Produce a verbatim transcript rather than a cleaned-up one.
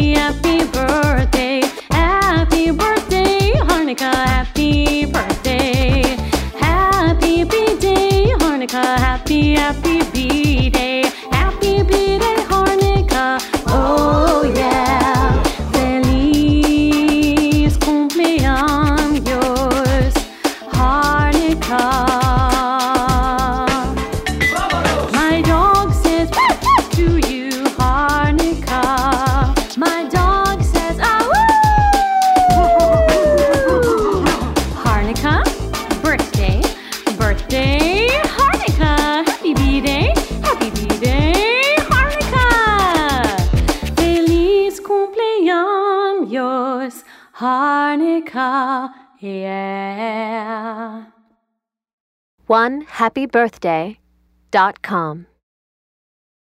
happy, happy birthday. Happy birthday, Hanukkah, happy birthday. Happy B-Day, Hanukkah, happy, happy B-Day. Happy B-Day, Hanukkah, oh yeah. Feliz cumpleaños, Hanukkah. My dog says to you, Hanukkah. My dog says, ah, woo! Hanukkah, birthday, birthday, Hanukkah. Happy B-Day, happy B-Day, Hanukkah. Feliz cumpleaños, Hanukkah, yeah. one happy birthday dot com